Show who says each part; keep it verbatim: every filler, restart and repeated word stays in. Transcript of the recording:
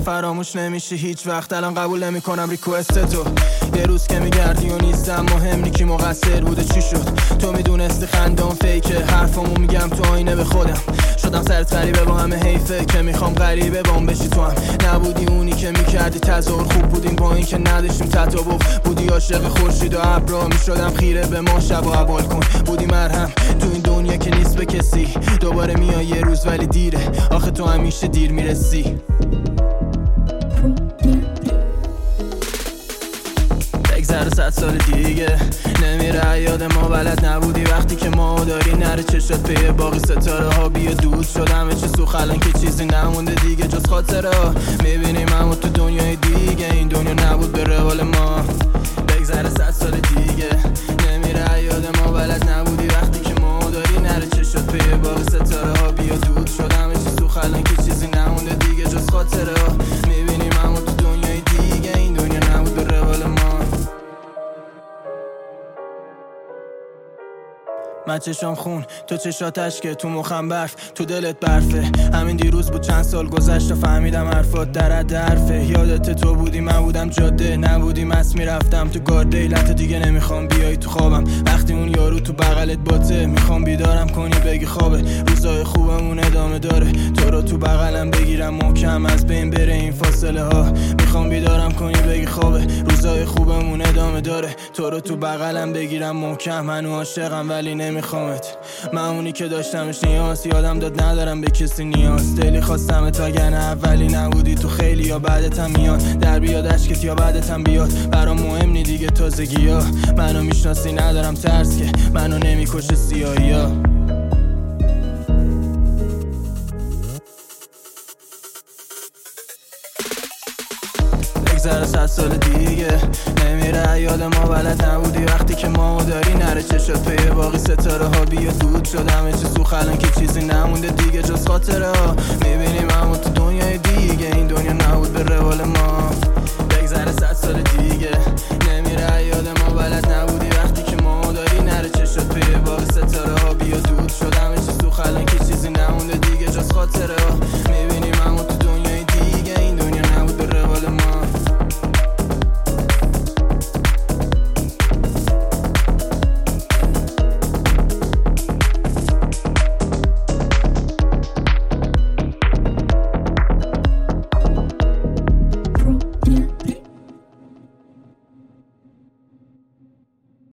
Speaker 1: فراموش نمیشی هیچ وقت. الان قبول نمیکنم ریکوست تو. یه روز که میگردی و نیستم مهم نی کی مقصر بوده چی شد. تو میدونستی خندم فیکه، حرفامو میگم تو آینه به خودم. شدم سرت غریبه با همه حیفه که میخوام غریبه بام بشی. تو هم نبودی اونی که میکردی تظاهر. خوب بودیم با این که نداشتیم تطابق. بودی عاشق خورشید و ابرا، میشدم خیره به ما شب و حوال کن. بودی مرهم تو این دنیا که نیست به کسی. دوباره میای یه روز ولی دیره، آخه تو همیشه دیر میرسی. بگذره صد سال دیگه نمیره یاد ما. بلد نبودی وقتی که ما داری نره چشات پی باقی ستاره ها. بیا دود شدم چه سوخ الان که چیزی نمونده دیگه جز خاطره ها. میبینیم اما تو دنیای دیگه، این دنیا نبود به روال ما. بگذره صد سال دیگه نمیره یاد ما. بلد نبودی وقتی که ما داری نره چشات پی باقی ستاره ها. بیا دود شدم چه سوخ الان که چیزی نمونده دیگه جز خاطره ها. میبینیم اما تو دنیای دیگه، این دنیا نبود به روال ما. من چشام خون تو چشات اشکه، تو مخم برف تو دلت برفه. همین دیروز بود چند سال گذشت و فهمیدم حرفات درد حرفه. یادت تو بودی من بودم جاده، نبودی مس میرفتم تو گارد. لیلت دیگه نمیخوام بیای تو خوابم وقتی اون یارو تو بغلت باته. میخوام بیدارم کنی بگی خوابه، روزای خوبمون ادامه داره. تو رو تو بغلم بگیرم محکم از بین بره این فاصله ها. میخوام بیدارم کنی بگی خوابه، روزای خوبمون ادامه داره. تو رو تو بغلم بگیرم محکم. منو عاشقم ولی نمیخوامت، من اونی که داشتمش نیاز. یادم داد ندارم به کسی نیاز. دلی خواستم تا گنه اولی نبودی تو خیلی یا بعدتم میاد. در بیاد عشقت یا بعدتم بیاد، برام مهم نی دیگه تازگی ها. منو میشناسی ندارم ترس که منو نمیکشه سیاهی ها. بگذره صد سال دیگه نمیره یاد ما. بلد نبودی وقتی که ما داری نره چشات پی باقی ستاره ها. بیا دود شدم چه سوخ الان که چیزی نمونده دیگه جز خاطره ها. میبینیم اما تو